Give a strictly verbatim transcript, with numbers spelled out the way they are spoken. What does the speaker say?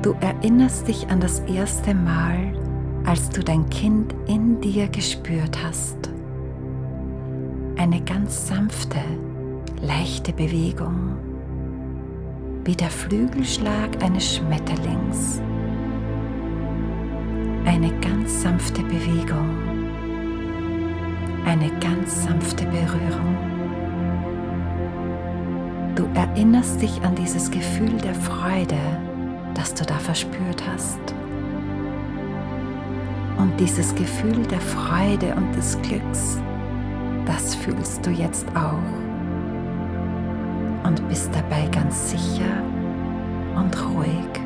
Du erinnerst dich an das erste Mal, als du dein Kind in dir gespürt hast. Eine ganz sanfte, leichte Bewegung, wie der Flügelschlag eines Schmetterlings. Eine ganz sanfte Bewegung, eine ganz sanfte Berührung. Du erinnerst dich an dieses Gefühl der Freude, das du da verspürt hast. Und dieses Gefühl der Freude und des Glücks, das fühlst du jetzt auch und bist dabei ganz sicher und ruhig.